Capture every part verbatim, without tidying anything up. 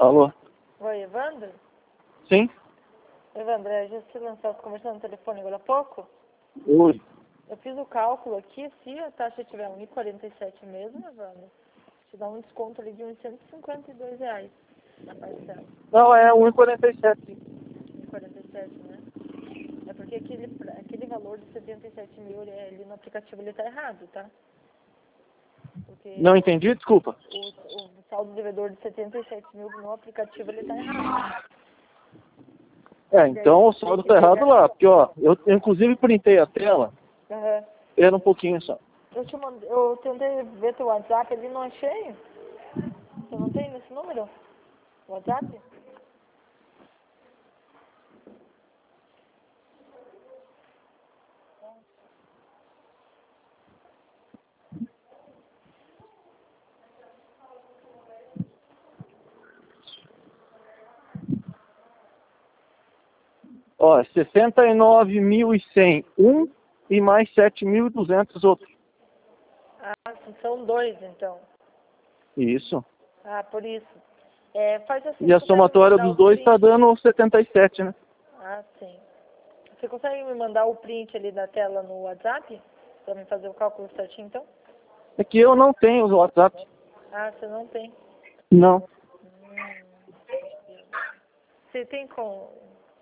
Alô? Oi, Evandro? Sim? Evandro, a gente lançou conversando no telefone agora há pouco. Oi. Eu fiz o cálculo aqui, se a taxa tiver um e quarenta e sete mesmo, Evandro, te dá um desconto ali de uns cento e cinquenta e dois reais na parcela. Não, é um e quarenta e sete. um e quarenta e sete, né? É porque aquele, aquele valor de setenta e sete mil ele, ali no aplicativo ele tá errado, tá? Porque Não entendi, desculpa. o, o saldo devedor de setenta e sete mil no aplicativo ele tá errado. É, então o saldo tá errado lá, porque ó, eu inclusive printei a tela, Uhum. era um pouquinho só. Eu te mandei, eu tentei ver teu WhatsApp ali, não achei. Você não tem nesse número? WhatsApp? Ó, sessenta e nove mil e cem um e mais sete mil e duzentos outro. Ah, são dois então. Isso. Ah, por isso. É, faz assim, E a você consegue me somatória mandar dos o dois tá print? dando setenta e sete, né? Ah, sim. Você consegue me mandar o print ali da tela no WhatsApp? Pra me fazer o cálculo certinho então? É que eu não tenho o WhatsApp. Ah, você não tem. Não. Hum. Você tem como,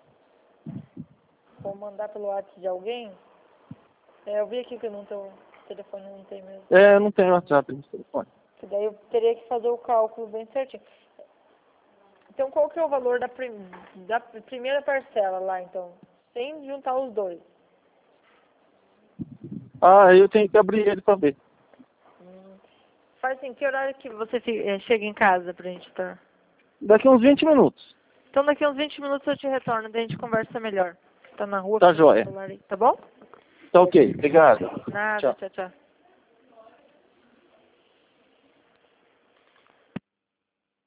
como mandar pelo WhatsApp de alguém? É, eu vi aqui que no teu telefone não tem mesmo. É, eu não tenho WhatsApp no telefone. Que daí eu teria que fazer o cálculo bem certinho. Então qual que é o valor da, prim... da primeira parcela lá então? Sem juntar os dois. Ah, eu tenho que abrir ele pra ver. Hum. Faz assim, que horário que você fi- eh, chega em casa pra gente estar? Daqui uns vinte minutos. Então daqui uns vinte minutos eu te retorno, daí a gente conversa melhor. Tá na rua, Tá fica com o joia. celular aí, tá bom? Tá ok, obrigado. Nada, Tchau. tchau, tchau.